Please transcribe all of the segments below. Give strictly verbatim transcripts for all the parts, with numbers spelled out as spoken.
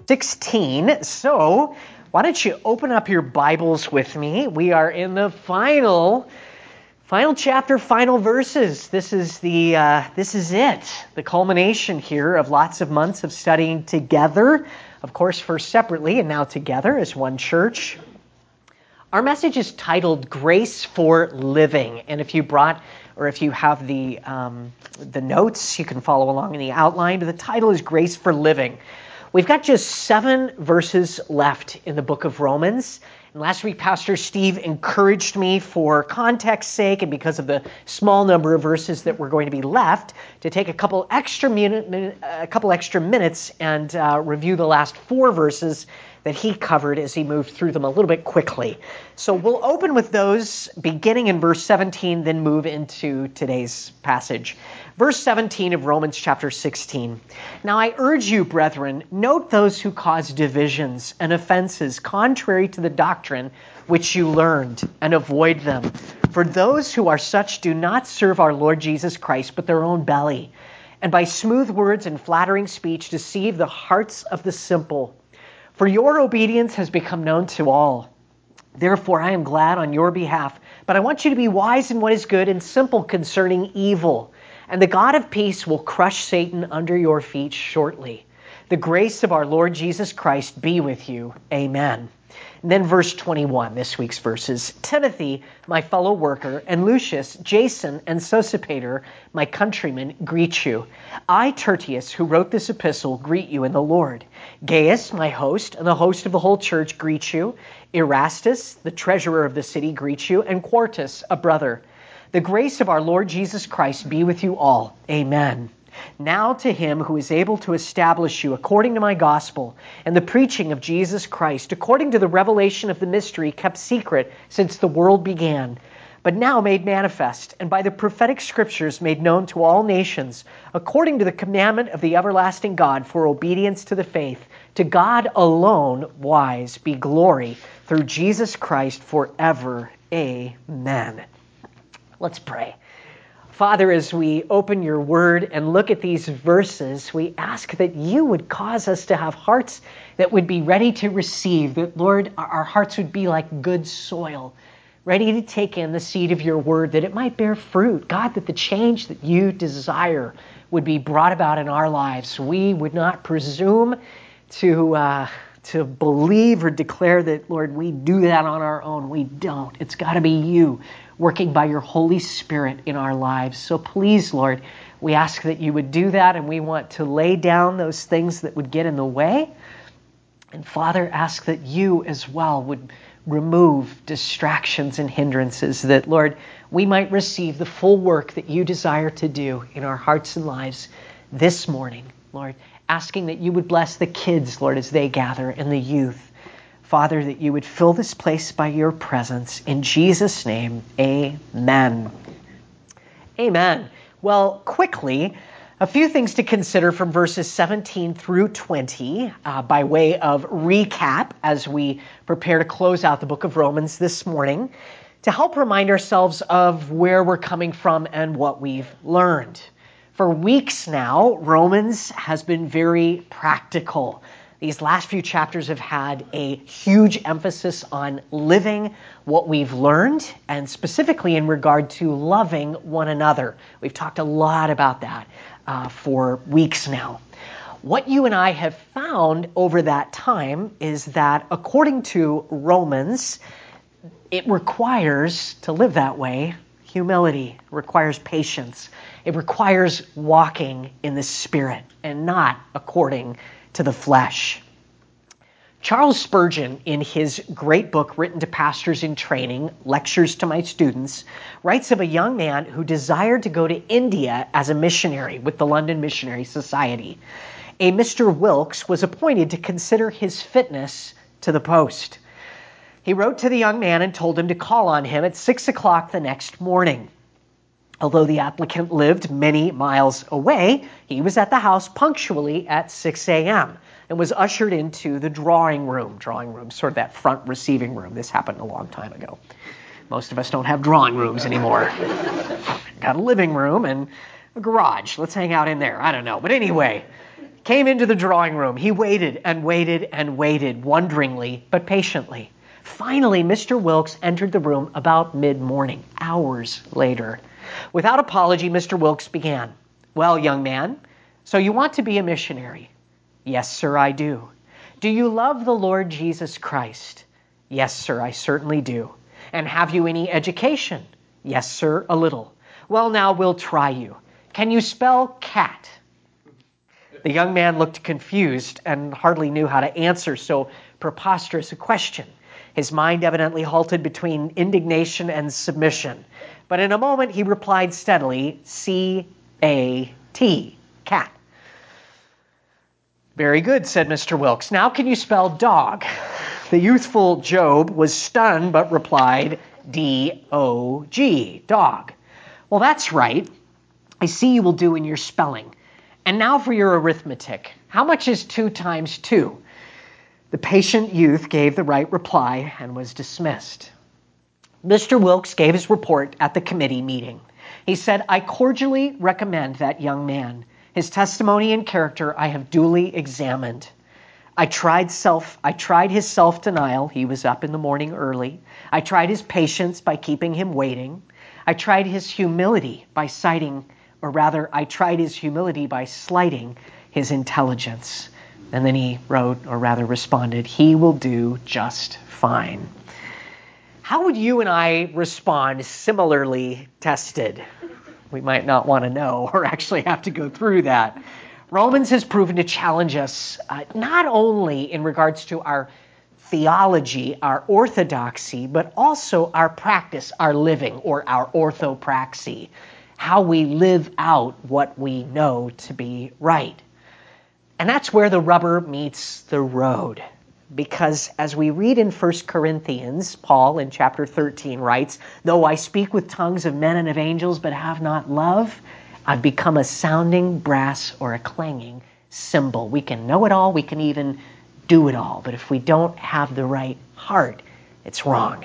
sixteen. So why don't you open up your Bibles with me? We are in the final, final chapter, final verses. This is the, uh, this is it. The culmination here of lots of months of studying together. Of course, first separately and now together as one church. Our message is titled Grace for Living. And if you brought, or if you have the um, the notes, you can follow along in the outline. But the title is Grace for Living. We've got just seven verses left in the book of Romans. And last week, Pastor Steve encouraged me for context's sake and because of the small number of verses that were going to be left to take a couple extra, minute, a couple extra minutes and uh, review the last four verses that he covered as he moved through them a little bit quickly. So we'll open with those beginning in verse seventeen, then move into today's passage. Verse seventeen of Romans chapter sixteen. Now I urge you, brethren, note those who cause divisions and offenses contrary to the doctrine which you learned, and avoid them. For those who are such do not serve our Lord Jesus Christ, but their own belly, and by smooth words and flattering speech deceive the hearts of the simple. For your obedience has become known to all. Therefore, I am glad on your behalf. But I want you to be wise in what is good and simple concerning evil. And the God of peace will crush Satan under your feet shortly. The grace of our Lord Jesus Christ be with you. Amen. And then verse twenty-one, this week's verses. Timothy, my fellow worker, and Lucius, Jason, and Sosipater, my countrymen, greet you. I, Tertius, who wrote this epistle, greet you in the Lord. Gaius, my host, and the host of the whole church, greet you. Erastus, the treasurer of the city, greets you. And Quartus, a brother. The grace of our Lord Jesus Christ be with you all. Amen. Now to him who is able to establish you according to my gospel and the preaching of Jesus Christ, according to the revelation of the mystery kept secret since the world began, but now made manifest, and by the prophetic scriptures made known to all nations, according to the commandment of the everlasting God for obedience to the faith, to God alone wise be glory through Jesus Christ forever. Amen. Let's pray. Father, as we open your word and look at these verses, we ask that you would cause us to have hearts that would be ready to receive, that, Lord, our hearts would be like good soil, ready to take in the seed of your word, that it might bear fruit. God, that the change that you desire would be brought about in our lives. We would not presume to uh, to believe or declare that, Lord, we do that on our own. We don't. It's got to be you working by your Holy Spirit in our lives. So please, Lord, we ask that you would do that, and we want to lay down those things that would get in the way. And Father, ask that you as well would remove distractions and hindrances, that, Lord, we might receive the full work that you desire to do in our hearts and lives this morning, Lord, asking that you would bless the kids, Lord, as they gather, and the youth. Father, that you would fill this place by your presence. In Jesus' name, amen. Amen. Well, quickly, a few things to consider from verses seventeen through twenty uh, by way of recap as we prepare to close out the book of Romans this morning, to help remind ourselves of where we're coming from and what we've learned. For weeks now, Romans has been very practical. These last few chapters have had a huge emphasis on living what we've learned, and specifically in regard to loving one another. We've talked a lot about that uh, for weeks now. What you and I have found over that time is that according to Romans, it requires, to live that way, humility. It requires patience. It requires walking in the Spirit and not according to the flesh. Charles Spurgeon, in his great book written to pastors in training, Lectures to My Students, writes of a young man who desired to go to India as a missionary with the London Missionary Society. A Mister Wilkes was appointed to consider his fitness to the post. He wrote to the young man and told him to call on him at six o'clock the next morning. Although the applicant lived many miles away, he was at the house punctually at six a.m. and was ushered into the drawing room. Drawing room, sort of that front receiving room. This happened a long time ago. Most of us don't have drawing rooms anymore. Got a living room and a garage. Let's hang out in there. I don't know. But anyway, came into the drawing room. He waited and waited and waited, wonderingly but patiently. Finally, Mister Wilkes entered the room about mid-morning, hours later. Without apology, Mister Wilkes began. "Well, young man, so you want to be a missionary?" "Yes, sir, I do." "Do you love the Lord Jesus Christ?" "Yes, sir, I certainly do." "And have you any education?" "Yes, sir, a little." "Well, now we'll try you. Can you spell cat?" The young man looked confused and hardly knew how to answer so preposterous a question. His mind evidently halted between indignation and submission. But in a moment he replied steadily, C A T, cat. "Very good," said Mister Wilkes. "Now can you spell dog?" The youthful Job was stunned but replied, D O G, dog. "Well, that's right. I see you will do in your spelling. And now for your arithmetic. How much is two times two? The patient youth gave the right reply and was dismissed. Mister Wilkes gave his report at the committee meeting. He said, "I cordially recommend that young man. His testimony and character I have duly examined. I tried self, I tried his self-denial. He was up in the morning early. I tried his patience by keeping him waiting. I tried his humility by citing, or rather, I tried his humility by slighting his intelligence." And then he wrote, or rather responded, "He will do just fine." How would you and I respond similarly tested? We might not want to know or actually have to go through that. Romans has proven to challenge us uh, not only in regards to our theology, our orthodoxy, but also our practice, our living, or our orthopraxy, how we live out what we know to be right. And that's where the rubber meets the road. Because as we read in First Corinthians, Paul in chapter thirteen writes, "Though I speak with tongues of men and of angels, but have not love, I've become a sounding brass or a clanging cymbal." We can know it all, we can even do it all, but if we don't have the right heart, it's wrong.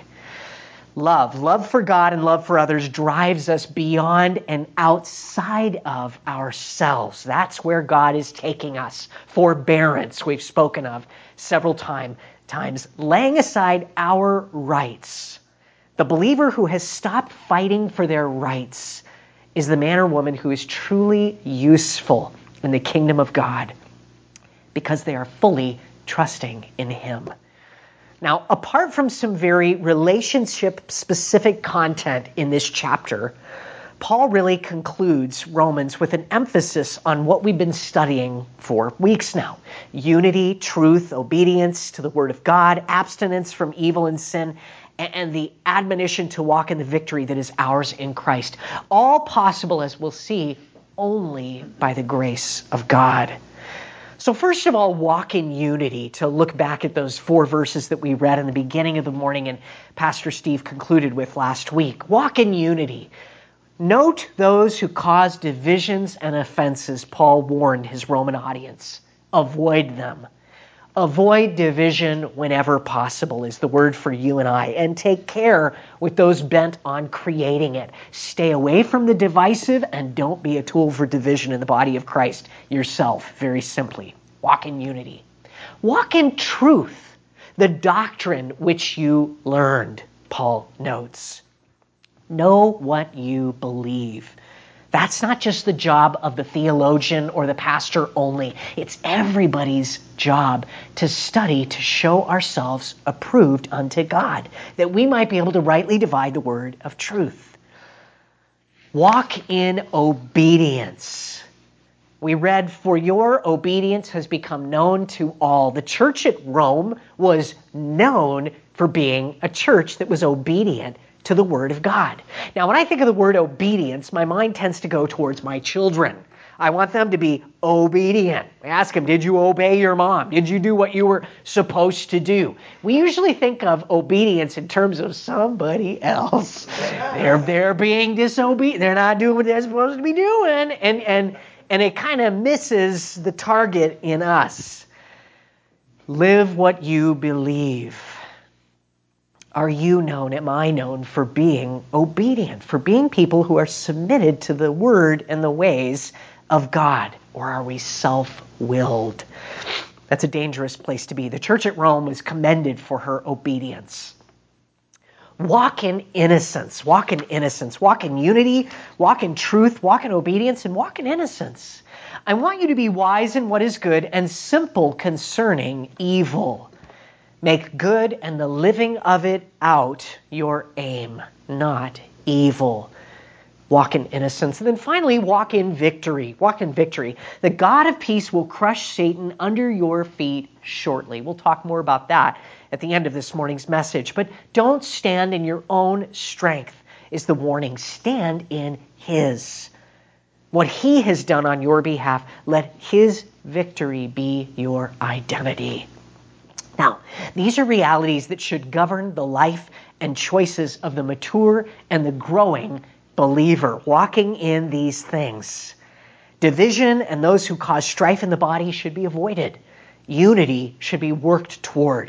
Love, love for God and love for others drives us beyond and outside of ourselves. That's where God is taking us. Forbearance, we've spoken of several time, times, laying aside our rights. The believer who has stopped fighting for their rights is the man or woman who is truly useful in the kingdom of God because they are fully trusting in Him. Now, apart from some very relationship-specific content in this chapter, Paul really concludes Romans with an emphasis on what we've been studying for weeks now. Unity, truth, obedience to the Word of God, abstinence from evil and sin, and the admonition to walk in the victory that is ours in Christ. All possible, as we'll see, only by the grace of God. So first of all, walk in unity, to look back at those four verses that we read in the beginning of the morning and Pastor Steve concluded with last week. Walk in unity. Note those who cause divisions and offenses, Paul warned his Roman audience. Avoid them. Avoid division whenever possible is the word for you and I. And take care with those bent on creating it. Stay away from the divisive and don't be a tool for division in the body of Christ yourself, very simply. Walk in unity. Walk in truth, the doctrine which you learned, Paul notes. Know what you believe. That's not just the job of the theologian or the pastor only. It's everybody's job to study to show ourselves approved unto God, that we might be able to rightly divide the word of truth. Walk in obedience. We read, "For your obedience has become known to all." The church at Rome was known for being a church that was obedient to the Word of God. Now, when I think of the word obedience, my mind tends to go towards my children. I want them to be obedient. I ask them, did you obey your mom? Did you do what you were supposed to do? We usually think of obedience in terms of somebody else. They're, they're being disobedient. They're not doing what they're supposed to be doing. And, and, and it kind of misses the target in us. Live what you believe. Are you known, am I known for being obedient, for being people who are submitted to the word and the ways of God? or are we self-willed? That's a dangerous place to be. The church at Rome was commended for her obedience. Walk in innocence, walk in innocence, walk in unity, walk in truth, walk in obedience, and walk in innocence. I want you to be wise in what is good and simple concerning evil. Make good and the living of it out your aim, not evil. Walk in innocence. And then finally, walk in victory. Walk in victory. The God of peace will crush Satan under your feet shortly. We'll talk more about that at the end of this morning's message. But don't stand in your own strength is the warning. Stand in His. What He has done on your behalf, let His victory be your identity. Now, these are realities that should govern the life and choices of the mature and the growing believer, walking in these things. Division and those who cause strife in the body should be avoided. Unity should be worked toward.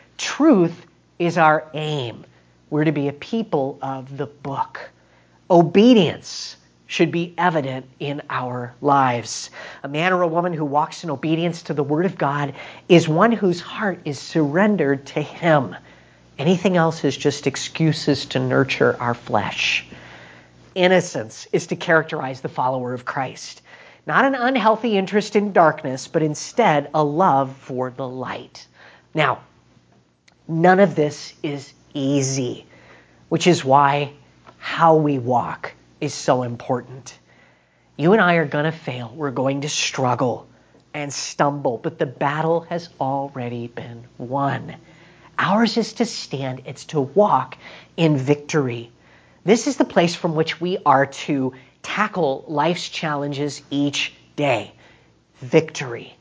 Truth is our aim. We're to be a people of the book. Obedience should be evident in our lives. A man or a woman who walks in obedience to the Word of God is one whose heart is surrendered to Him. Anything else is just excuses to nurture our flesh. Innocence is to characterize the follower of Christ. Not an unhealthy interest in darkness, but instead a love for the light. Now, none of this is easy, which is why how we walk is so important. You and I are going to fail. We're going to struggle and stumble, but the battle has already been won. Ours is to stand. It's to walk in victory. This is the place from which we are to tackle life's challenges each day. Victory.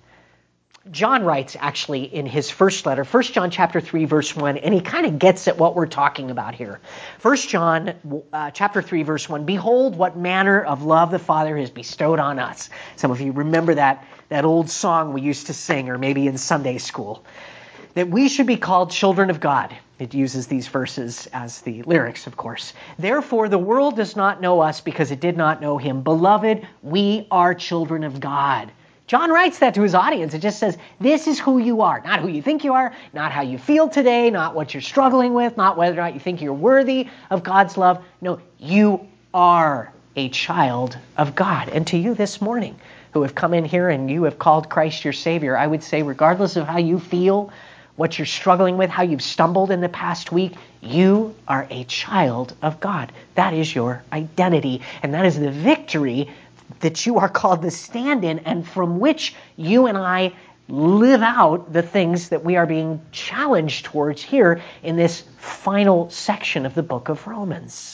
John writes actually in his first letter, First John chapter three, verse one, and he kind of gets at what we're talking about here. First John uh, chapter three, verse one, behold what manner of love the Father has bestowed on us. Some of you remember that, that old song we used to sing, or maybe in Sunday school, that we should be called children of God. It uses these verses as the lyrics, of course. Therefore, the world does not know us because it did not know Him. Beloved, we are children of God. John writes that to his audience. It just says, this is who you are. Not who you think you are, not how you feel today, not what you're struggling with, not whether or not you think you're worthy of God's love. No, you are a child of God. And to you this morning, who have come in here and you have called Christ your Savior, I would say, regardless of how you feel, what you're struggling with, how you've stumbled in the past week, you are a child of God. That is your identity, and that is the victory that you are called to stand in, and from which you and I live out the things that we are being challenged towards here in this final section of the book of Romans.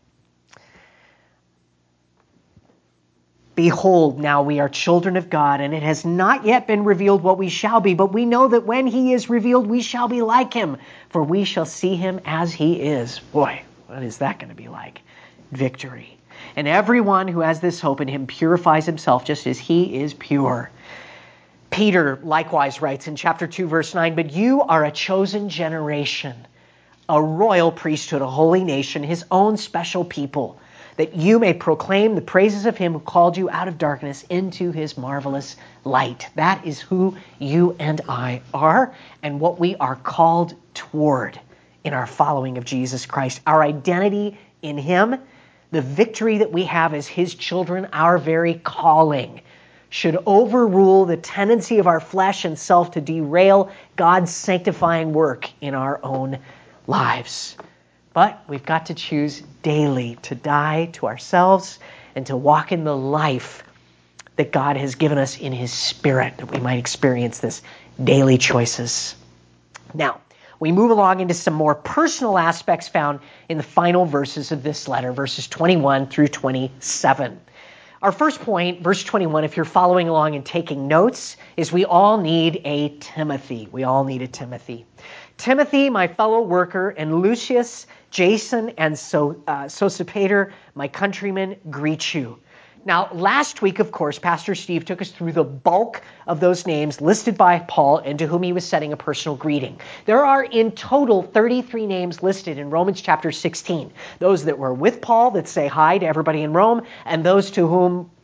Behold, now we are children of God, and it has not yet been revealed what we shall be, but we know that when He is revealed, we shall be like Him, for we shall see Him as He is. Boy, what is that going to be like? Victory. And everyone who has this hope in Him purifies himself just as He is pure. Peter likewise writes in chapter two, verse nine, but you are a chosen generation, a royal priesthood, a holy nation, His own special people, that you may proclaim the praises of Him who called you out of darkness into His marvelous light. That is who you and I are and what we are called toward in our following of Jesus Christ. Our identity in Him, the victory that we have as His children, our very calling, should overrule the tendency of our flesh and self to derail God's sanctifying work in our own lives. But we've got to choose daily to die to ourselves and to walk in the life that God has given us in His Spirit, that we might experience this daily choices. Now, we move along into some more personal aspects found in the final verses of this letter, verses twenty-one through twenty-seven. Our first point, verse twenty-one, if you're following along and taking notes, is we all need a Timothy. We all need a Timothy. Timothy, my fellow worker, and Lucius, Jason, and so, uh, Sosipater, my countrymen, greet you. Now, last week, of course, Pastor Steve took us through the bulk of those names listed by Paul and to whom he was sending a personal greeting. There are in total thirty-three names listed in Romans chapter sixteen. Those that were with Paul that say hi to everybody in Rome, and those to whom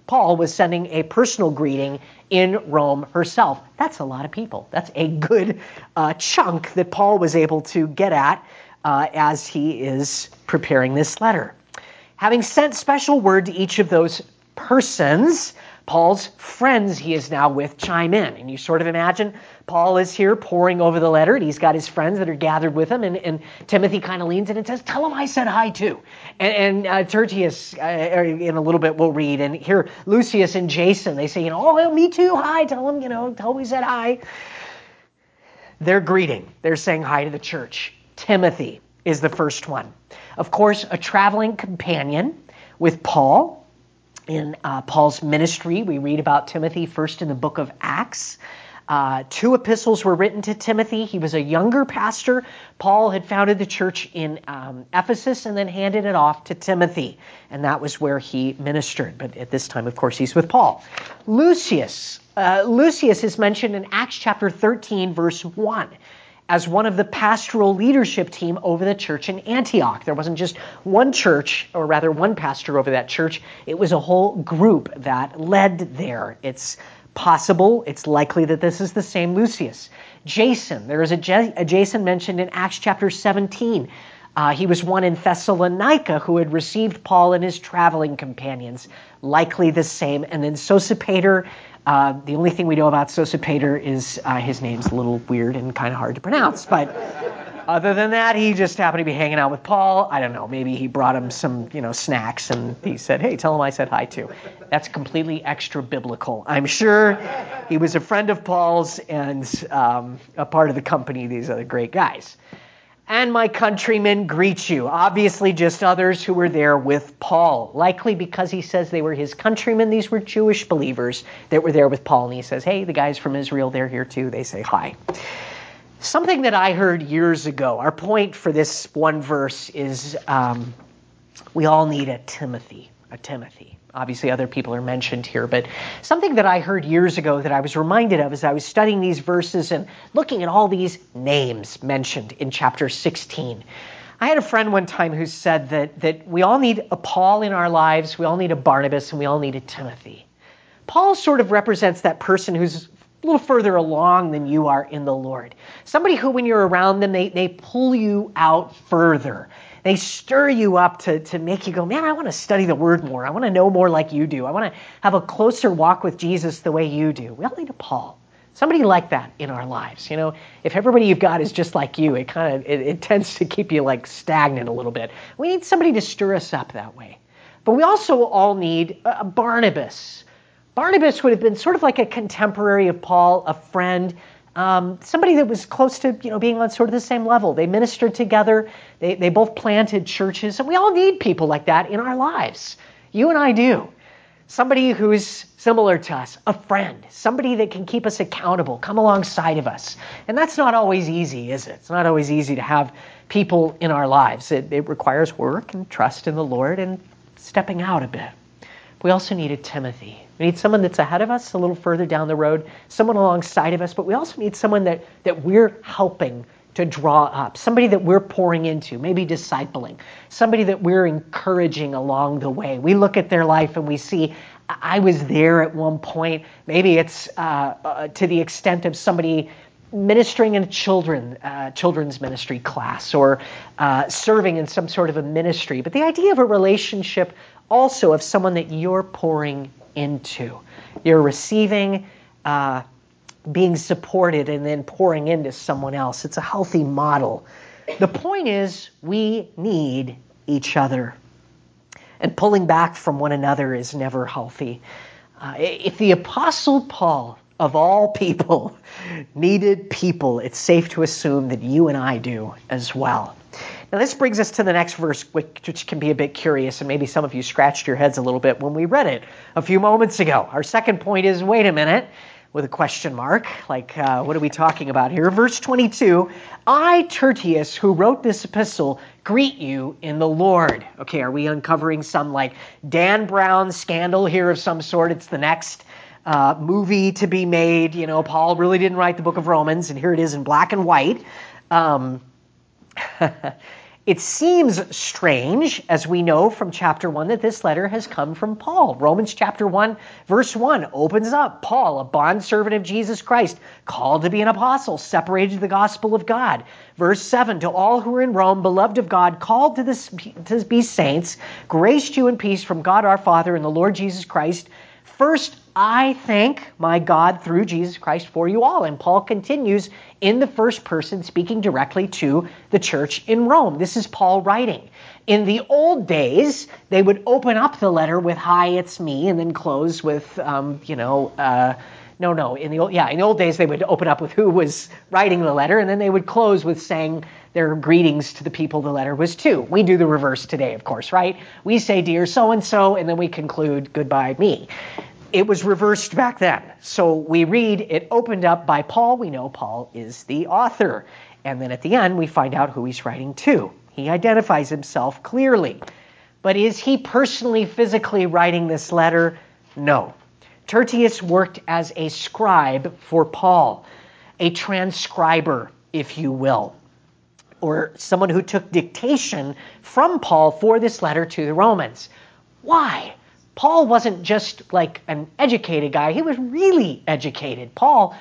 Paul was sending a personal greeting in Rome herself. That's a lot of people. That's a good uh, chunk that Paul was able to get at uh, as he is preparing this letter. Having sent special word to each of those persons, Paul's friends he is now with chime in. And you sort of imagine Paul is here poring over the letter, and he's got his friends that are gathered with him, and, and Timothy kind of leans in and says, tell him I said hi too. And, and uh, Tertius, uh, in a little bit, we'll read, and here Lucius and Jason, they say, you know, oh, well, me too, hi, tell him, you know, tell him we said hi. They're greeting. They're saying hi to the church. Timothy is the first one. Of course, a traveling companion with Paul. In uh, Paul's ministry, we read about Timothy first in the book of Acts. Uh, two epistles were written to Timothy. He was a younger pastor. Paul had founded the church in um, Ephesus and then handed it off to Timothy. And that was where he ministered. But at this time, of course, he's with Paul. Lucius. Uh, Lucius is mentioned in Acts chapter thirteen, verse one. As one of the pastoral leadership team over the church in Antioch. There wasn't just one church, or rather one pastor over that church. It was a whole group that led there. It's possible, it's likely that this is the same Lucius. Jason, there is a, J- a Jason mentioned in Acts chapter seventeen. Uh, he was one in Thessalonica who had received Paul and his traveling companions. Likely the same. And then Sosipater. Uh, the only thing we know about Sosipater is uh, his name's a little weird and kind of hard to pronounce. But other than that, he just happened to be hanging out with Paul. I don't know, maybe he brought him some, you know, snacks and he said, hey, tell him I said hi too. That's completely extra biblical. I'm sure he was a friend of Paul's and um, a part of the company of these other great guys. And my countrymen greet you. Obviously just others who were there with Paul. Likely because he says they were his countrymen. These were Jewish believers that were there with Paul. And he says, hey, the guys from Israel, they're here too. They say hi. Something that I heard years ago. Our point for this one verse is um, we all need a Timothy. A Timothy. Obviously other people are mentioned here, but something that I heard years ago that I was reminded of as I was studying these verses and looking at all these names mentioned in chapter sixteen. I had a friend one time who said that, that we all need a Paul in our lives, we all need a Barnabas, and we all need a Timothy. Paul sort of represents that person who's a little further along than you are in the Lord. Somebody who, when you're around them, they, they pull you out further. They stir you up to, to make you go, man, I want to study the Word more. I want to know more like you do. I want to have a closer walk with Jesus the way you do. We all need a Paul. Somebody like that in our lives. You know, if everybody you've got is just like you, it kind of it, it tends to keep you like stagnant a little bit. We need somebody to stir us up that way. But we also all need a Barnabas. Barnabas would have been sort of like a contemporary of Paul, a friend. Um, somebody that was close to, you know, being on sort of the same level. They ministered together. They, they both planted churches. And we all need people like that in our lives. You and I do. Somebody who's similar to us, a friend, somebody that can keep us accountable, come alongside of us. And that's not always easy, is it? It's not always easy to have people in our lives. It, it requires work and trust in the Lord and stepping out a bit. We also need a Timothy. We need someone that's ahead of us, a little further down the road, someone alongside of us, but we also need someone that, that we're helping to draw up, somebody that we're pouring into, maybe discipling, somebody that we're encouraging along the way. We look at their life and we see, I was there at one point. Maybe it's uh, uh, to the extent of somebody ministering in a children, uh, children's ministry class or uh, serving in some sort of a ministry. But the idea of a relationship also of someone that you're pouring into. You're receiving, uh, being supported, and then pouring into someone else. It's a healthy model. The point is, we need each other. And pulling back from one another is never healthy. Uh, if the Apostle Paul, of all people, needed people, it's safe to assume that you and I do as well. Now this brings us to the next verse, which, which can be a bit curious, and maybe some of you scratched your heads a little bit when we read it a few moments ago. Our second point is, wait a minute, with a question mark, like uh, what are we talking about here? Verse twenty-two, I, Tertius, who wrote this epistle, greet you in the Lord. Okay, are we uncovering some like Dan Brown scandal here of some sort? It's the next uh, movie to be made. You know, Paul really didn't write the book of Romans, and here it is in black and white. Um, It seems strange, as we know from chapter one, that this letter has come from Paul. Romans chapter one, verse one opens up, Paul, a bondservant of Jesus Christ, called to be an apostle, separated to the gospel of God. Verse seven, to all who are in Rome, beloved of God, called to, this, to be saints, grace to you and peace from God our Father and the Lord Jesus Christ. First, I thank my God through Jesus Christ for you all. And Paul continues in the first person, speaking directly to the church in Rome. This is Paul writing. In the old days, they would open up the letter with, hi, it's me, and then close with, um, you know, uh, no, no. In the old, yeah, in the old days, they would open up with who was writing the letter, and then they would close with saying their greetings to the people the letter was to. We do the reverse today, of course, right? We say, dear so-and-so, and then we conclude, goodbye, me. It was reversed back then. So we read, it opened up by Paul. We know Paul is the author. And then at the end, we find out who he's writing to. He identifies himself clearly. But is he personally, physically writing this letter? No. Tertius worked as a scribe for Paul, a transcriber, if you will, or someone who took dictation from Paul for this letter to the Romans. Why? Paul wasn't just like an educated guy. He was really educated. Paul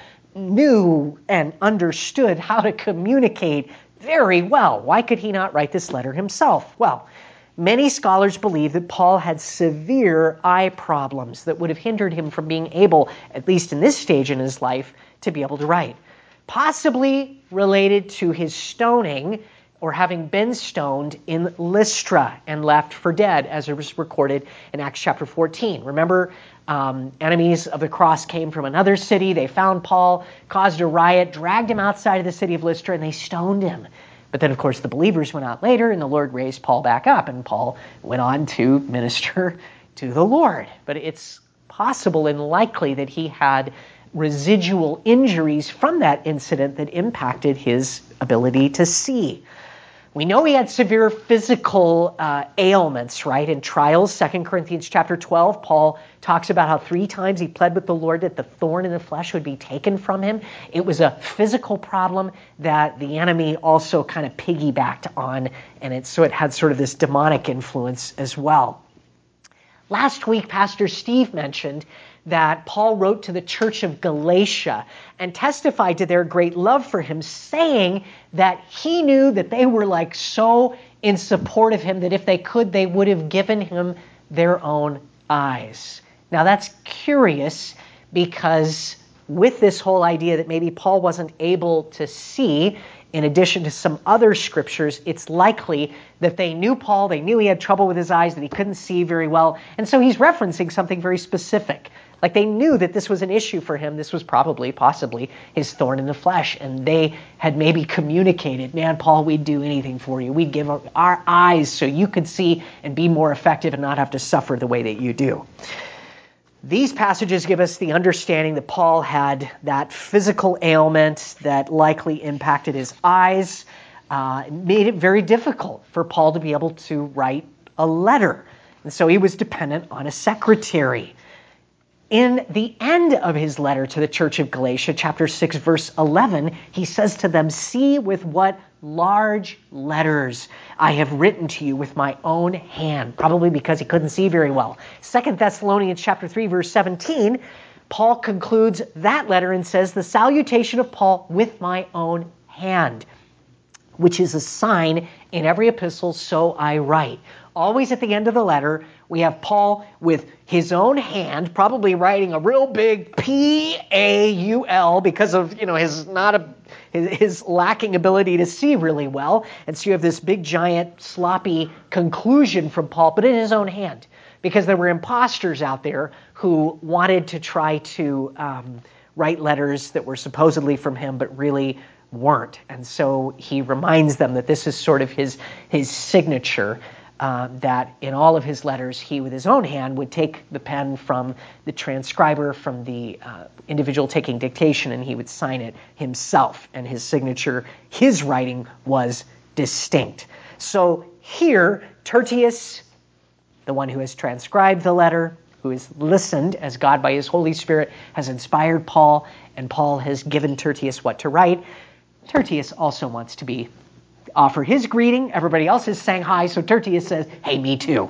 knew and understood how to communicate very well. Why could he not write this letter himself? Well, many scholars believe that Paul had severe eye problems that would have hindered him from being able, at least in this stage in his life, to be able to write. Possibly related to his stoning or having been stoned in Lystra and left for dead, as it was recorded in Acts chapter fourteen. Remember, um, enemies of the cross came from another city. They found Paul, caused a riot, dragged him outside of the city of Lystra, and they stoned him. But then, of course, the believers went out later, and the Lord raised Paul back up, and Paul went on to minister to the Lord. But it's possible and likely that he had residual injuries from that incident that impacted his ability to see. We know he had severe physical uh, ailments, right? In trials, Second Corinthians chapter twelve, Paul talks about how three times he pled with the Lord that the thorn in the flesh would be taken from him. It was a physical problem that the enemy also kind of piggybacked on, and it, so it had sort of this demonic influence as well. Last week, Pastor Steve mentioned that Paul wrote to the church of Galatia and testified to their great love for him, saying that he knew that they were like so in support of him that if they could, they would have given him their own eyes. Now that's curious because with this whole idea that maybe Paul wasn't able to see, in addition to some other scriptures, it's likely that they knew Paul, they knew he had trouble with his eyes, that he couldn't see very well, and so he's referencing something very specific. Like they knew that this was an issue for him. This was probably, possibly, his thorn in the flesh. And they had maybe communicated, man, Paul, we'd do anything for you. We'd give our eyes so you could see and be more effective and not have to suffer the way that you do. These passages give us the understanding that Paul had that physical ailment that likely impacted his eyes. Uh, it made it very difficult for Paul to be able to write a letter. And so he was dependent on a secretary. In the end of his letter to the church of Galatia, chapter six, verse eleven, he says to them, see with what large letters I have written to you with my own hand, probably because he couldn't see very well. Second Thessalonians chapter three, verse seventeen, Paul concludes that letter and says, the salutation of Paul with my own hand, which is a sign in every epistle, so I write. Always at the end of the letter, we have Paul with his own hand, probably writing a real big P A U L because of, you know, his not a his, his lacking ability to see really well. And so you have this big, giant, sloppy conclusion from Paul, but in his own hand, because there were imposters out there who wanted to try to um, write letters that were supposedly from him, but really weren't. And so he reminds them that this is sort of his his signature. Uh, that in all of his letters, he with his own hand would take the pen from the transcriber, from the uh, individual taking dictation, and he would sign it himself. And his signature, his writing was distinct. So here, Tertius, the one who has transcribed the letter, who has listened as God by his Holy Spirit has inspired Paul, and Paul has given Tertius what to write. Tertius also wants to be offer his greeting. Everybody else has sang hi, so Tertius says, hey, me too.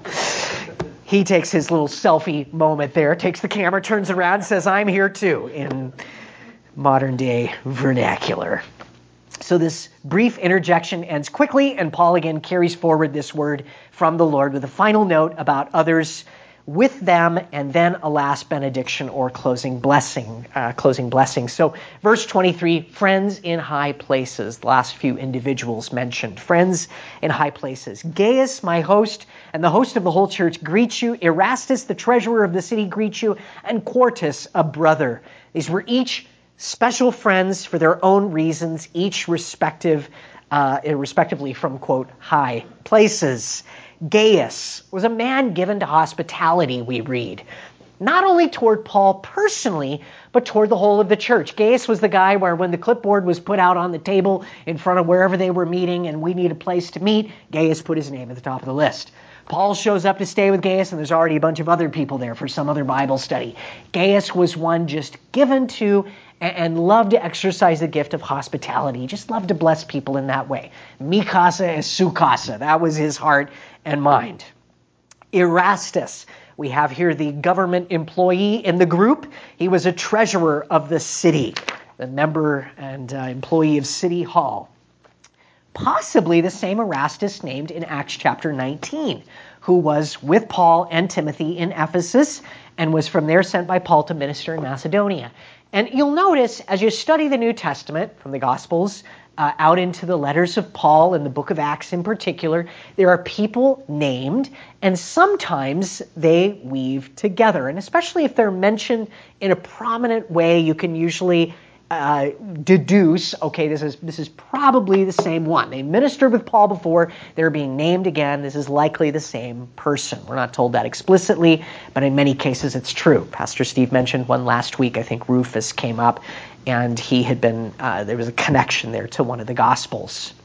He takes his little selfie moment there, takes the camera, turns around, and says, I'm here too, in modern day vernacular. So this brief interjection ends quickly, and Paul again carries forward this word from the Lord with a final note about others with them, and then a last benediction or closing blessing. Uh, closing blessing. So verse twenty-three, friends in high places. The last few individuals mentioned. Friends in high places. Gaius, my host, and the host of the whole church greet you. Erastus, the treasurer of the city, greets you. And Quartus, a brother. These were each special friends for their own reasons, each respective, uh, respectively from, quote, high places. Gaius was a man given to hospitality, we read, not only toward Paul personally, but toward the whole of the church. Gaius was the guy where when the clipboard was put out on the table in front of wherever they were meeting and we need a place to meet, Gaius put his name at the top of the list. Paul shows up to stay with Gaius, and there's already a bunch of other people there for some other Bible study. Gaius was one just given to and loved to exercise the gift of hospitality. He just loved to bless people in that way. Mi casa es su casa. That was his heart and mind. Erastus, we have here the government employee in the group. He was a treasurer of the city, the member and uh, employee of City Hall. Possibly the same Erastus named in Acts chapter nineteen, who was with Paul and Timothy in Ephesus and was from there sent by Paul to minister in Macedonia. And you'll notice as you study the New Testament from the Gospels uh, out into the letters of Paul and the book of Acts in particular, there are people named, and sometimes they weave together. And especially if they're mentioned in a prominent way, you can usually Uh, deduce, okay, this is this is probably the same one. They ministered with Paul before, they're being named again, this is likely the same person. We're not told that explicitly, but in many cases it's true. Pastor Steve mentioned one last week, I think Rufus came up, and he had been, uh, there was a connection there to one of the Gospels.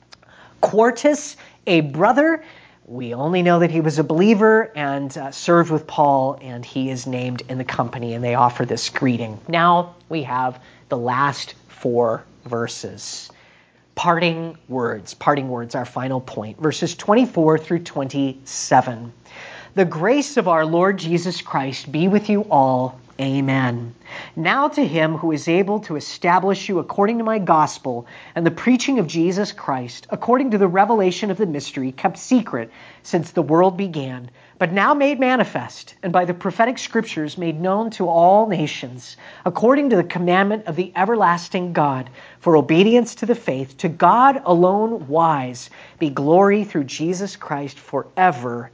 Quartus, a brother, we only know that he was a believer and uh, served with Paul, and he is named in the company, and they offer this greeting. Now we have the last four verses. Parting words. Parting words, our final point. Verses twenty-four through twenty-seven. The grace of our Lord Jesus Christ be with you all. Amen. Now to him who is able to establish you according to my gospel and the preaching of Jesus Christ, according to the revelation of the mystery kept secret since the world began, but now made manifest, and by the prophetic scriptures made known to all nations, according to the commandment of the everlasting God, for obedience to the faith, to God alone wise, be glory through Jesus Christ forever.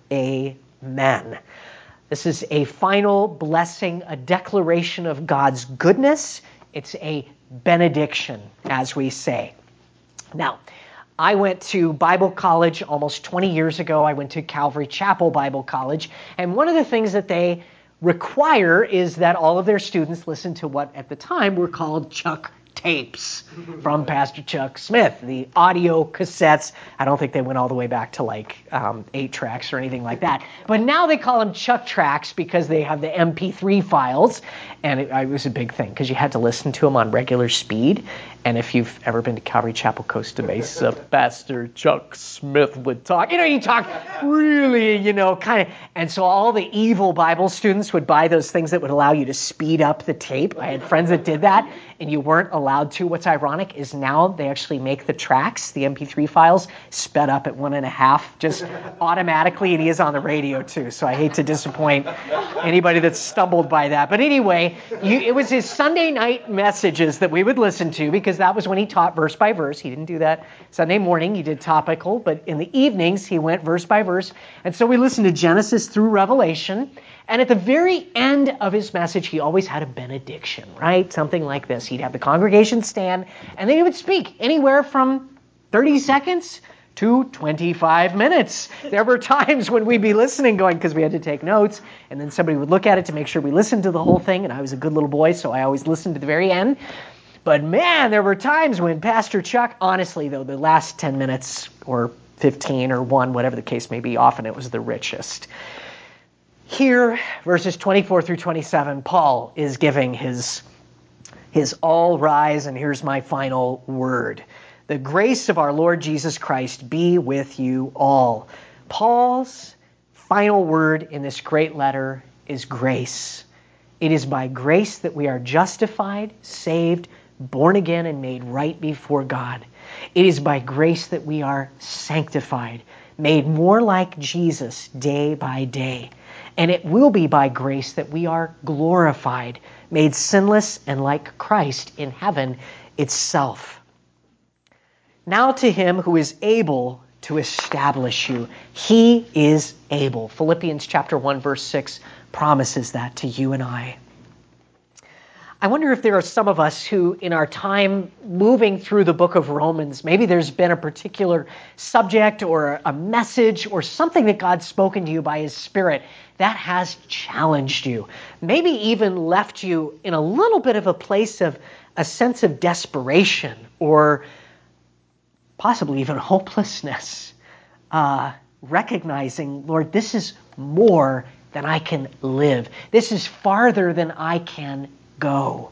Amen. This is a final blessing, a declaration of God's goodness. It's a benediction, as we say. Now, I went to Bible college almost twenty years ago. I went to Calvary Chapel Bible College, and one of the things that they require is that all of their students listen to what at the time were called Chuck tapes from Pastor Chuck Smith, the audio cassettes. I don't think they went all the way back to like um, eight tracks or anything like that. But now they call them Chuck tracks because they have the M P three files. And it, it was a big thing because you had to listen to them on regular speed. And if you've ever been to Calvary Chapel, Costa Mesa, Pastor Chuck Smith would talk. You know, he talked really, you know, kind of. And so all the evil Bible students would buy those things that would allow you to speed up the tape. I had friends that did that, and you weren't allowed to. What's ironic is now they actually make the tracks, the M P three files, sped up at one and a half, just automatically, and he is on the radio too. So I hate to disappoint anybody that's stumbled by that. But anyway, you, it was his Sunday night messages that we would listen to because that was when he taught verse by verse. He didn't do that Sunday morning. He did topical, but in the evenings he went verse by verse. And so we listened to Genesis through Revelation. And at the very end of his message, he always had a benediction, right? Something like this. He'd have the congregation stand, and then he would speak anywhere from thirty seconds to twenty-five minutes. There were times when we'd be listening going, because we had to take notes, and then somebody would look at it to make sure we listened to the whole thing, and I was a good little boy, so I always listened to the very end. But man, there were times when Pastor Chuck, honestly though, the last ten minutes or fifteen or one, whatever the case may be, often it was the richest. Here, verses twenty-four through twenty-seven, Paul is giving his, his all rise, and here's my final word. The grace of our Lord Jesus Christ be with you all. Paul's final word in this great letter is grace. It is by grace that we are justified, saved, born again, and made right before God. It is by grace that we are sanctified, made more like Jesus day by day. And it will be by grace that we are glorified, made sinless and like Christ in heaven itself. Now to him who is able to establish you. He is able. Philippians chapter one, verse six promises that to you and I. I wonder if there are some of us who, in our time moving through the book of Romans, maybe there's been a particular subject or a message or something that God's spoken to you by His Spirit that has challenged you. Maybe even left you in a little bit of a place of a sense of desperation or possibly even hopelessness. Uh, recognizing, Lord, this is more than I can live. This is farther than I can go.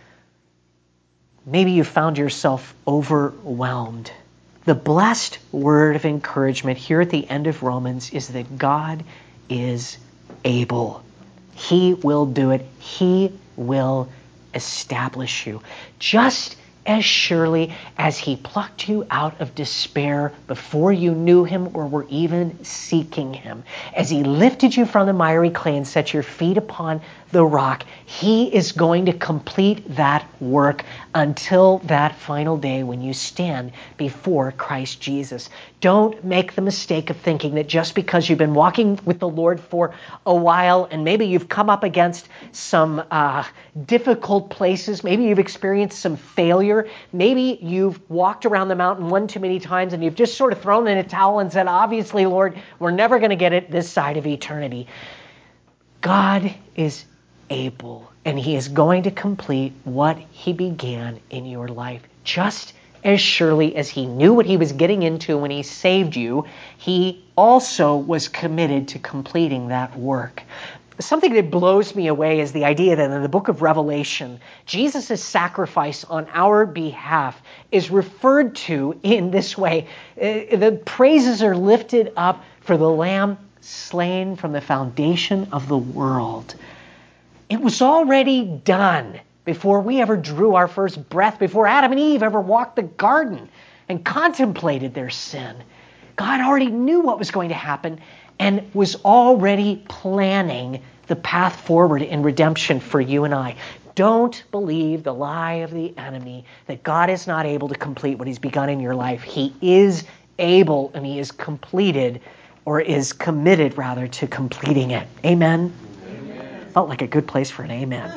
Maybe you found yourself overwhelmed. The blessed word of encouragement here at the end of Romans is that God is able. He will do it. He will establish you. Just as surely as He plucked you out of despair before you knew Him or were even seeking Him, as He lifted you from the miry clay and set your feet upon the rock, He is going to complete that work until that final day when you stand before Christ Jesus. Don't make the mistake of thinking that just because you've been walking with the Lord for a while and maybe you've come up against some uh, difficult places, maybe you've experienced some failure, maybe you've walked around the mountain one too many times and you've just sort of thrown in a towel and said, obviously, Lord, we're never going to get it this side of eternity. God is able, and He is going to complete what He began in your life. Just as surely as He knew what He was getting into when He saved you, He also was committed to completing that work. Something that blows me away is the idea that in the book of Revelation, Jesus' sacrifice on our behalf is referred to in this way. The praises are lifted up for the Lamb slain from the foundation of the world. It was already done before we ever drew our first breath, before Adam and Eve ever walked the garden and contemplated their sin. God already knew what was going to happen and was already planning the path forward in redemption for you and I. Don't believe the lie of the enemy that God is not able to complete what He's begun in your life. He is able, and He is completed, or is committed rather, to completing it. Amen? Felt like a good place for an amen.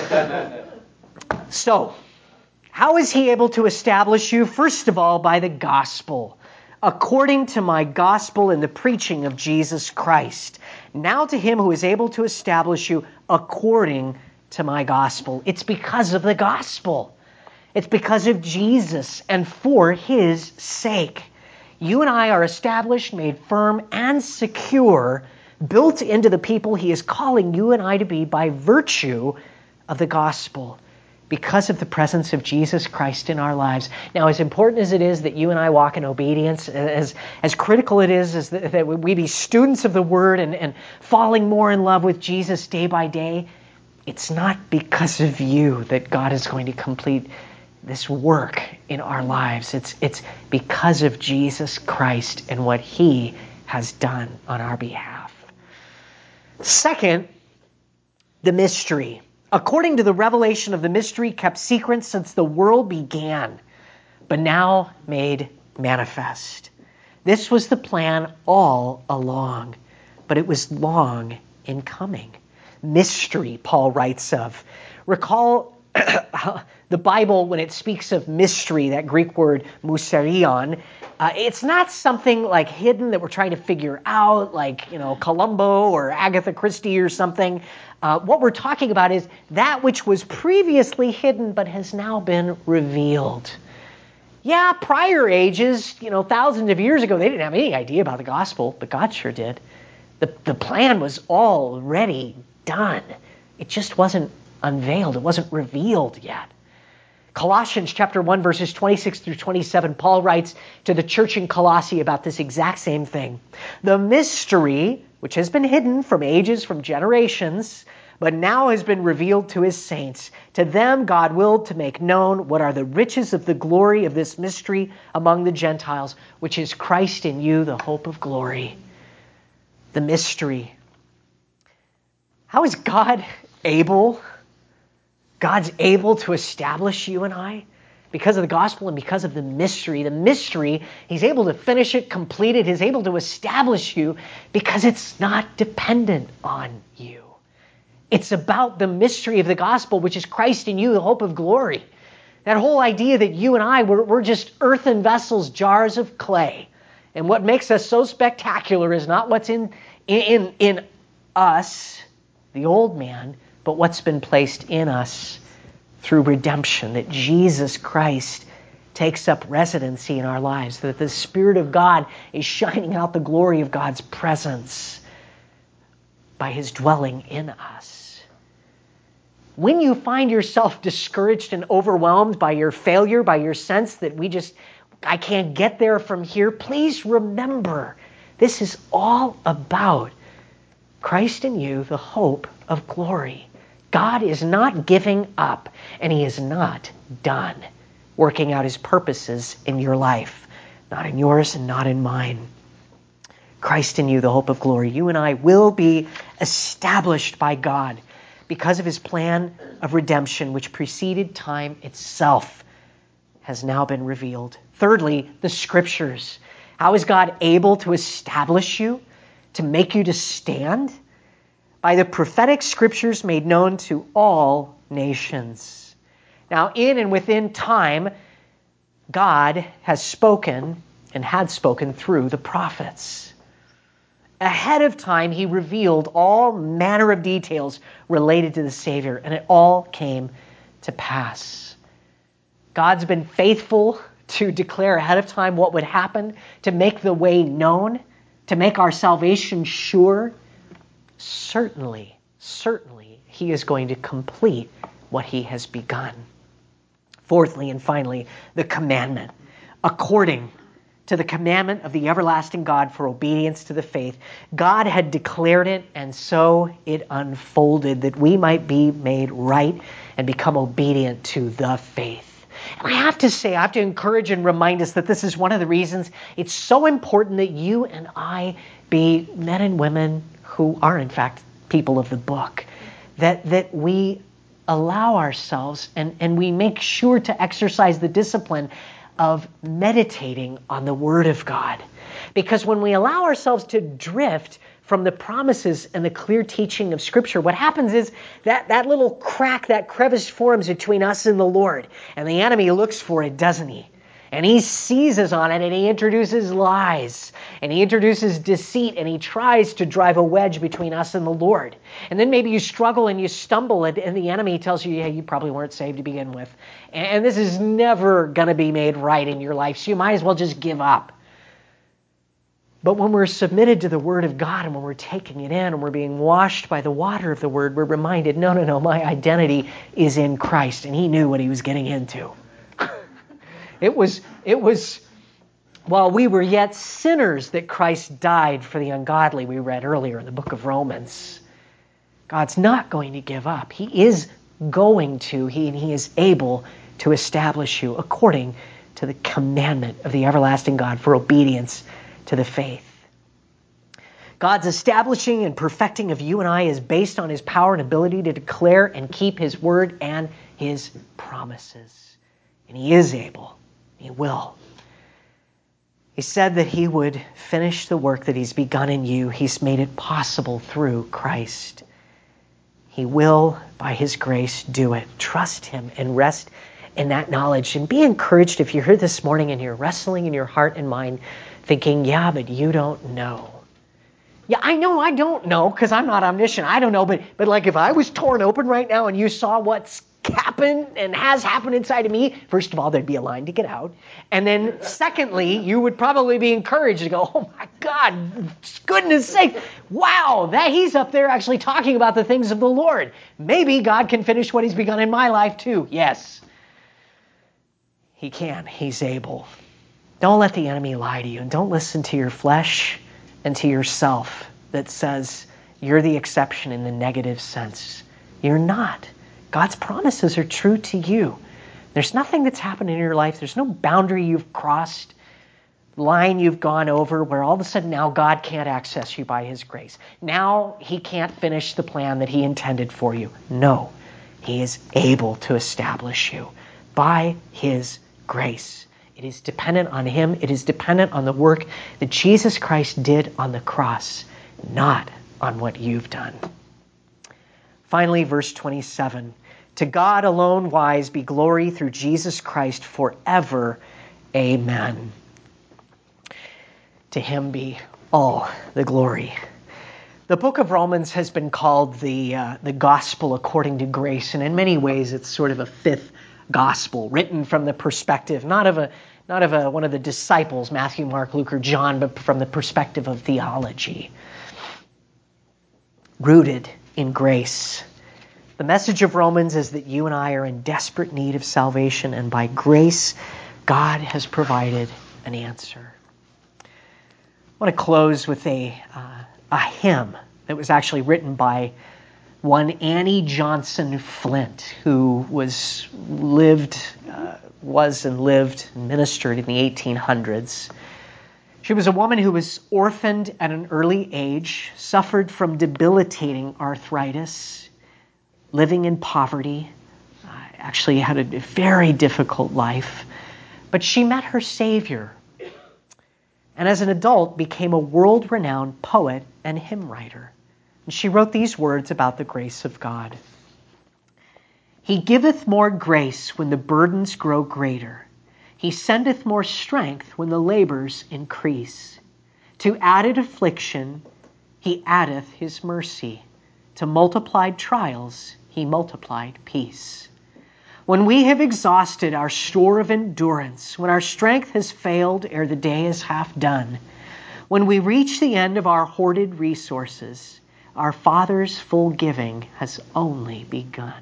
So, how is He able to establish you? First of all, by the gospel. According to my gospel in the preaching of Jesus Christ. Now to Him who is able to establish you according to my gospel. It's because of the gospel. It's because of Jesus and for His sake. You and I are established, made firm, and secure, built into the people He is calling you and I to be by virtue of the gospel, because of the presence of Jesus Christ in our lives. Now, as important as it is that you and I walk in obedience, as, as critical it is, is that, that we be students of the Word and, and falling more in love with Jesus day by day, it's not because of you that God is going to complete this work in our lives. It's, it's because of Jesus Christ and what He has done on our behalf. Second, the mystery. According to the revelation of the mystery kept secret since the world began, but now made manifest. This was the plan all along, but it was long in coming. Mystery, Paul writes of. Recall the Bible, when it speaks of mystery, that Greek word mysterion, uh, it's not something like hidden that we're trying to figure out, like, you know, Columbo or Agatha Christie or something. Uh, what we're talking about is that which was previously hidden but has now been revealed. Yeah, prior ages, you know, thousands of years ago, they didn't have any idea about the gospel, but God sure did. The, the plan was already done. It just wasn't unveiled. It wasn't revealed yet. Colossians chapter one, verses twenty-six through twenty-seven, Paul writes to the church in Colossae about this exact same thing. The mystery, which has been hidden from ages, from generations, but now has been revealed to his saints. To them God willed to make known what are the riches of the glory of this mystery among the Gentiles, which is Christ in you, the hope of glory. The mystery. How is God able? God's able to establish you and I because of the gospel and because of the mystery. The mystery, He's able to finish it, complete it. He's able to establish you because it's not dependent on you. It's about the mystery of the gospel, which is Christ in you, the hope of glory. That whole idea that you and I, we're, we're just earthen vessels, jars of clay. And what makes us so spectacular is not what's in, in, in us, the old man, but what's been placed in us through redemption, that Jesus Christ takes up residency in our lives, that the Spirit of God is shining out the glory of God's presence by His dwelling in us. When you find yourself discouraged and overwhelmed by your failure, by your sense that we just, I can't get there from here, please remember, this is all about Christ in you, the hope of glory. God is not giving up, and He is not done working out His purposes in your life, not in yours and not in mine. Christ in you, the hope of glory. You and I will be established by God because of His plan of redemption, which preceded time itself, has now been revealed. Thirdly, the Scriptures. How is God able to establish you, to make you to stand? By the prophetic Scriptures made known to all nations. Now, in and within time, God has spoken and had spoken through the prophets. Ahead of time, He revealed all manner of details related to the Savior, and it all came to pass. God's been faithful to declare ahead of time what would happen, to make the way known, to make our salvation sure. Certainly, certainly, He is going to complete what He has begun. Fourthly and finally, the commandment. According to the commandment of the everlasting God for obedience to the faith, God had declared it, and so it unfolded that we might be made right and become obedient to the faith. And I have to say, I have to encourage and remind us that this is one of the reasons it's so important that you and I be men and women who are, in fact, people of the book. That, that we allow ourselves and, and we make sure to exercise the discipline of meditating on the Word of God. Because when we allow ourselves to drift from the promises and the clear teaching of Scripture, what happens is that that little crack, that crevice forms between us and the Lord. And the enemy looks for it, doesn't he? And he seizes on it and he introduces lies and he introduces deceit and he tries to drive a wedge between us and the Lord. And then maybe you struggle and you stumble and, and the enemy tells you, yeah, you probably weren't saved to begin with. And, and this is never going to be made right in your life, so you might as well just give up. But when we're submitted to the Word of God and when we're taking it in and we're being washed by the water of the Word, we're reminded, no, no, no, my identity is in Christ. And He knew what He was getting into. It was, it was while we were yet sinners that Christ died for the ungodly, we read earlier in the book of Romans. God's not going to give up. He is going to, he, and He is able to establish you according to the commandment of the everlasting God for obedience to the faith. God's establishing and perfecting of you and I is based on His power and ability to declare and keep His word and His promises. And He is able. He will. He said that He would finish the work that He's begun in you. He's made it possible through Christ. He will, by His grace, do it. Trust Him and rest in that knowledge. And be encouraged if you're here this morning and you're wrestling in your heart and mind, thinking, yeah, but you don't know. Yeah, I know I don't know because I'm not omniscient. I don't know, but but like if I was torn open right now and you saw what's happened and has happened inside of me, first of all, there'd be a line to get out. And then secondly, you would probably be encouraged to go, oh my God, goodness sake, wow, that he's up there actually talking about the things of the Lord. Maybe God can finish what He's begun in my life too. Yes. He can. He's able. Don't let the enemy lie to you. And don't listen to your flesh and to yourself that says you're the exception in the negative sense. You're not. God's promises are true to you. There's nothing that's happened in your life. There's no boundary you've crossed, line you've gone over where all of a sudden now God can't access you by his grace. Now he can't finish the plan that he intended for you. No, he is able to establish you by his grace. It is dependent on him. It is dependent on the work that Jesus Christ did on the cross, not on what you've done. Finally, verse twenty-seven. To God alone wise be glory through Jesus Christ forever. Amen. To him be all the glory. The book of Romans has been called the, uh, the gospel according to grace, and in many ways it's sort of a fifth gospel, written from the perspective, not of a not of a, one of the disciples, Matthew, Mark, Luke, or John, but from the perspective of theology. Rooted in grace. The message of Romans is that you and I are in desperate need of salvation, and by grace, God has provided an answer. I want to close with a, uh, a hymn that was actually written by one Annie Johnson Flint, who was lived, uh, was and lived and ministered in the eighteen hundreds. She was a woman who was orphaned at an early age, suffered from debilitating arthritis, living in poverty, uh, actually had a very difficult life. But she met her Savior, and as an adult became a world-renowned poet and hymn writer. And she wrote these words about the grace of God. He giveth more grace when the burdens grow greater. He sendeth more strength when the labors increase. To added affliction, he addeth his mercy. To multiplied trials, he multiplied peace. When we have exhausted our store of endurance, when our strength has failed ere the day is half done, when we reach the end of our hoarded resources, our Father's full giving has only begun.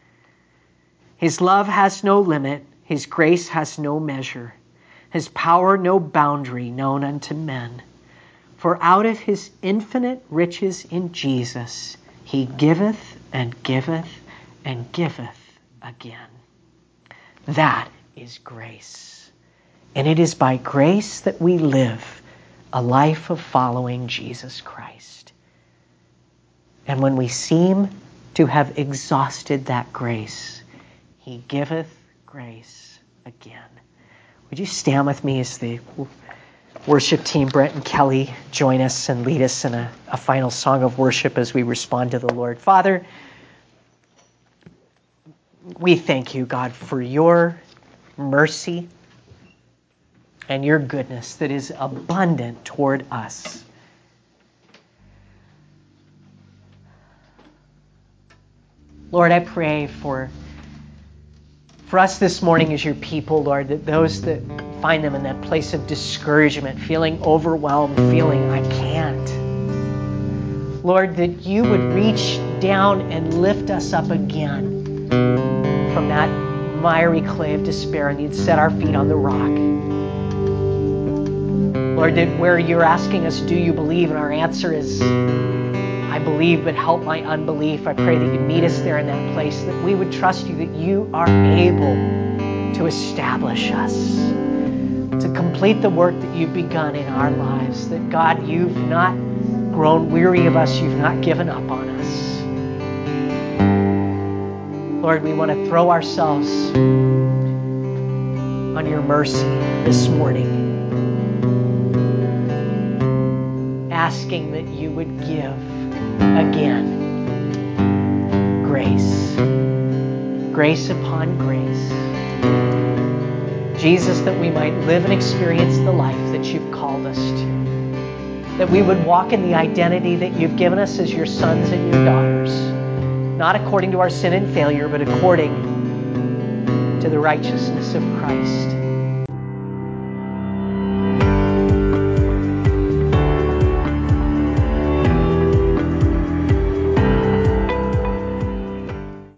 His love has no limit, his grace has no measure, his power no boundary known unto men. For out of his infinite riches in Jesus, he giveth and giveth and giveth again. That is grace. And it is by grace that we live a life of following Jesus Christ. And when we seem to have exhausted that grace, he giveth grace again. Would you stand with me as the worship team, Brent and Kelly, join us and lead us in a, a final song of worship as we respond to the Lord. Father, we thank you, God, for your mercy and your goodness that is abundant toward us. Lord, I pray for, for us this morning as your people, Lord, that those that find them in that place of discouragement, feeling overwhelmed, feeling I can't. Lord, that you would reach down and lift us up again from that miry clay of despair, and you'd set our feet on the rock. Lord, that where you're asking us, do you believe? And our answer is, I believe, but help my unbelief. I pray that you'd meet us there in that place, that we would trust you, that you are able to establish us, to complete the work that you've begun in our lives, that God, you've not grown weary of us, you've not given up on us. Lord, we want to throw ourselves on your mercy this morning, asking that you would give again grace, grace upon grace. Jesus, that we might live and experience the life that you've called us to, that we would walk in the identity that you've given us as your sons and your daughters, not according to our sin and failure, but according to the righteousness of Christ.